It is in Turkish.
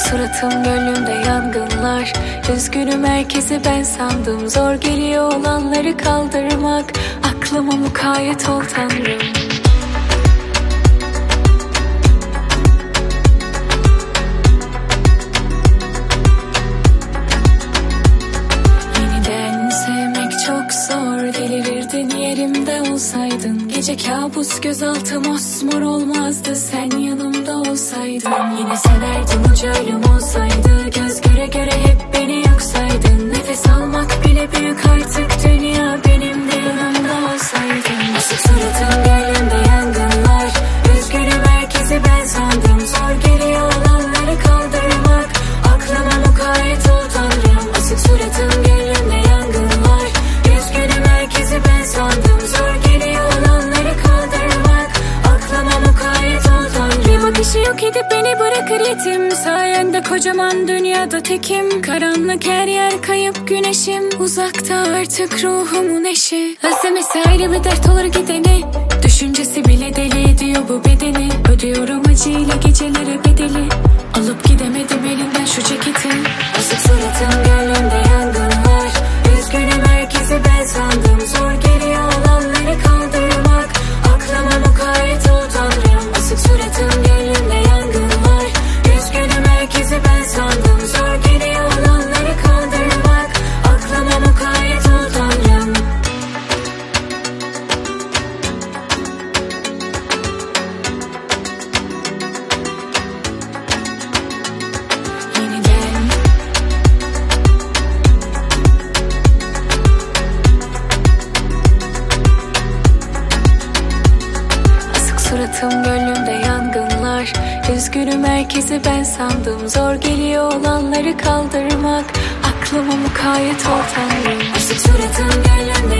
suratım gönlümde yangınlar. Üzgünüm herkesi ben sandım. Zor geliyor olanları kaldırmak. Aklıma mukayyet ol Tanrım. Yeniden sevmek çok zor. Delirirdin yerimde olsaydın. Gece kabus gözaltı mosmor olmazdı sen yanımda olsaydın. Yine severdim ucu ölüm olsaydı. Göz göre göre hep beni yoksaydın. Nefes almak bile büyük artık dünya benim de yanımda olsaydın. Asık suratım gönlümde yangınlar. Üzgünüm herkesi ben sandım. Zor geliyor olanları kaldırmak. Aklıma mukayyet ol Tanrım. Asık suratım gönlümde yangınlar. Üzgünüm herkesi ben sandım. Zor geliyor olanları kaldırmak. Aklıma mukayyet ol Tanrım. Bir bakışı yok edip beni bırakır yetim. Sayende kocaman dünyada tekim. Karanlık her yer kayıp güneşim. Uzakta artık ruhumun eşi. Özlemesi ayrı bir dert olur gideni. Düşüncesi bile deli ediyor bu bedeni. Ödüyorum acıyla gecelere bedeli. Alıp gidemedim elinden şu ceketi. Asık suratım gönlümde yangınlar. Üzgünüm herkesi ben sandım. Zor geliyor olanları kaldırmak. Aklıma mukayyet ol Tanrım. Asık suratım gönlümde yangınlar. Üzgünüm herkesi ben sandım. Zor geliyor olanları kaldırmak. Aklıma mukayyet ol Tanrım. Yeniden asık suratım gönlümde yangınlar. Üzgünüm herkesi ben sandım. Zor geliyor olanları kaldırmak. Aklıma mukayyet ol Tanrım. Asık suratım gönlümde